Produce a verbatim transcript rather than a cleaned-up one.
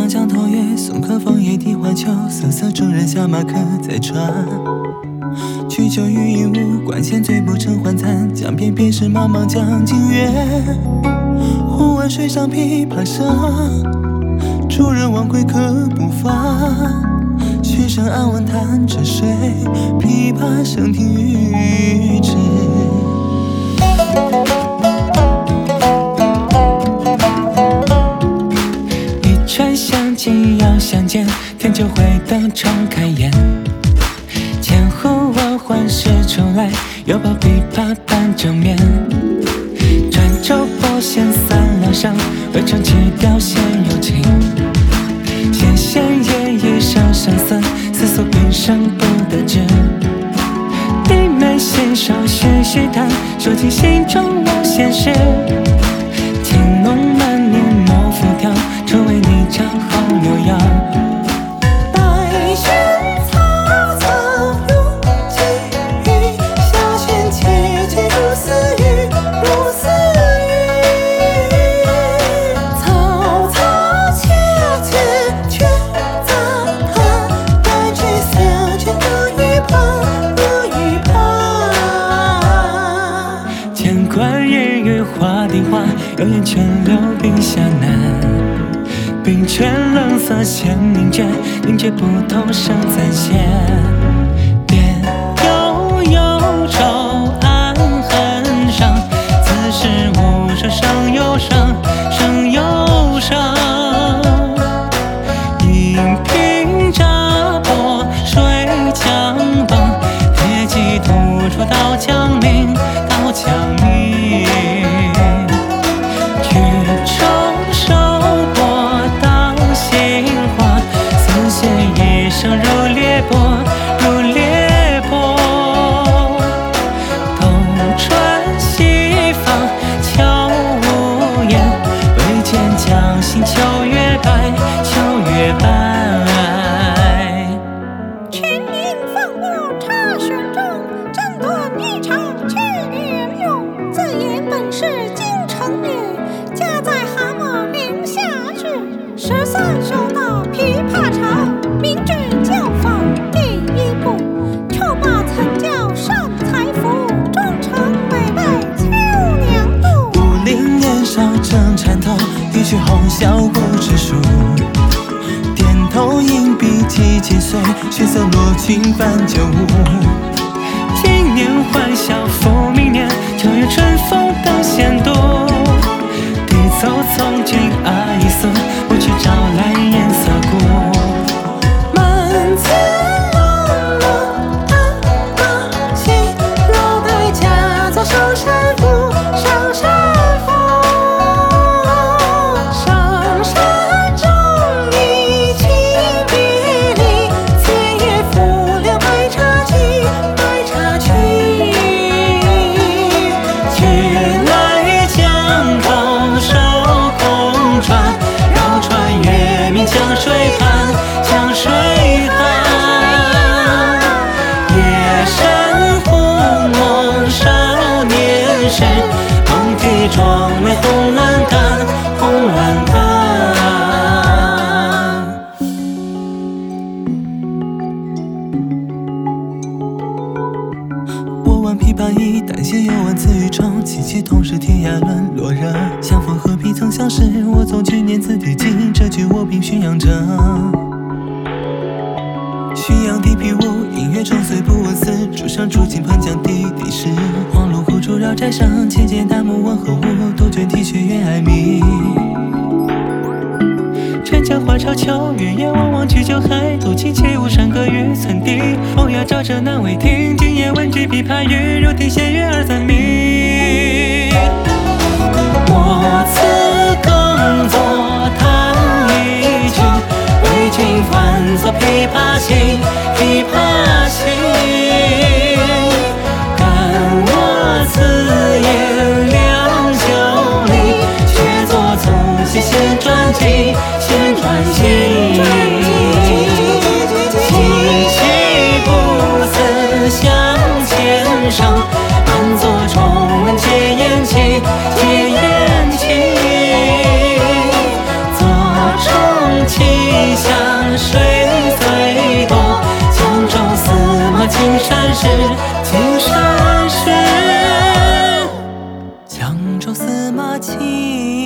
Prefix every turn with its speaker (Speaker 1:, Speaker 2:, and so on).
Speaker 1: 江头月，送客枫叶地花秋，瑟瑟众人下马客在船。曲酒欲饮无，管弦醉不成还残。江边便是茫茫江浸月，忽闻水上琵琶声，主人忘归客不发。曲声暗问弹着谁？琵琶声停欲止。
Speaker 2: 一船相见又相见，天就会灯重开眼。千呼万唤始出来，犹抱琵琶半遮面。转轴拨弦三两声，未唱起调弦有情。弦弦夜已声声思，思索平生不得志。低眉信手续续弹，说尽心中无限事。情浓满面莫浮雕，只为你唱后悠扬。
Speaker 3: 白雪草草如寄语，小轩切切如私语，如私语。草草切切却杂谈，白驹色却各一旁，各一旁。
Speaker 2: 千关日月花地花，有缘泉流冰下难。冰泉冷色显凝绝，凝绝不透声暂现。别悠悠愁暗痕上，此时无声胜有声，胜有声。银瓶乍破水江崩，铁骑突出到江明，到江明。曲终收拨到杏花，丝线一生如裂波，如裂波。东船西舫悄无言，唯见江心秋月白，秋月白。
Speaker 3: 群英放过茶轩中，争夺一场去年勇。自言本是京城女，家在蛤蟆陵下去。十三修到琵琶长，明知教坊第一步。臭骂曾教上才服，终成违背秋娘度。
Speaker 1: 五陵年少正缠头，一曲红绡不知数。点头硬笔几千岁，血色罗裙伴酒舞。
Speaker 2: 今年欢笑复明年，九月春风等闲度。低奏从军阿依寺，不去招来颜色故。
Speaker 3: 满天落落暗马行，老代家作上山赋，上山赋。上山终已起别离，斜月拂了白茶曲，白茶曲。
Speaker 2: 却来江头收空船，绕船月明江水畔，江水畔。夜深忽梦少年时，梦啼妆泪红阑珊，红阑珊。
Speaker 1: 我闻琵琶已，但弦又闻此语中。凄凄同是天涯沦落人，相逢何必曾相识。我纵去年字第几，这句我凭宣扬着。浔阳地皮屋，音乐中虽不问丝。竹上竹径喷江滴滴湿。黄芦枯竹绕斋上，且见大木问何物？杜鹃啼血月哀鸣。
Speaker 2: 春江花朝秋月夜，望望举酒海，独骑且无山歌于村地。风摇照着南渭听，今夜闻之琵琶语，如听弦乐二三鸣。我此更作弹一曲，为君唤作琵琶行，琵琶行。感我此夜良久立，却作从昔先传记，先传记。凄凄不辞向前声，暗作重闻皆言起，皆言起。作重启青山是，青山是。
Speaker 1: 江州司马青